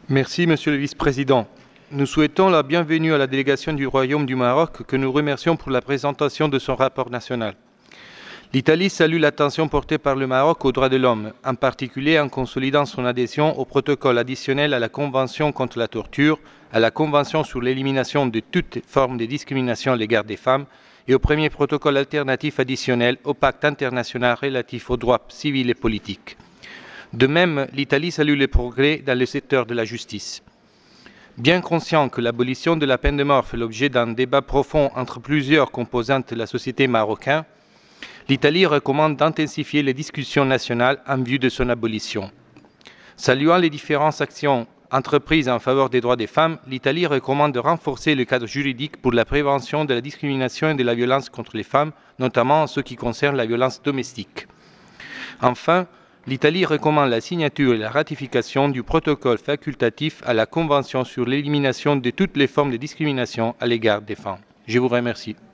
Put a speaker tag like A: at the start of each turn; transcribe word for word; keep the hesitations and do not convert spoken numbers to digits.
A: Merci, Monsieur le Vice-président. Nous souhaitons la bienvenue à la délégation du Royaume du Maroc que nous remercions pour la présentation de son rapport national. L'Italie salue l'attention portée par le Maroc aux droits de l'homme, en particulier en consolidant son adhésion au protocole additionnel à la Convention contre la torture, à la Convention sur l'élimination de toute forme de discrimination à l'égard des femmes et au premier protocole alternatif additionnel au pacte international relatif aux droits civils et politiques. De même, l'Italie salue les progrès dans le secteur de la justice. Bien conscient que l'abolition de la peine de mort fait l'objet d'un débat profond entre plusieurs composantes de la société marocaine, l'Italie recommande d'intensifier les discussions nationales en vue de son abolition. Saluant les différentes actions entreprises en faveur des droits des femmes, l'Italie recommande de renforcer le cadre juridique pour la prévention de la discrimination et de la violence contre les femmes, notamment en ce qui concerne la violence domestique. Enfin, l'Italie recommande la signature et la ratification du protocole facultatif à la Convention sur l'élimination de toutes les formes de discrimination à l'égard des femmes. Je vous remercie.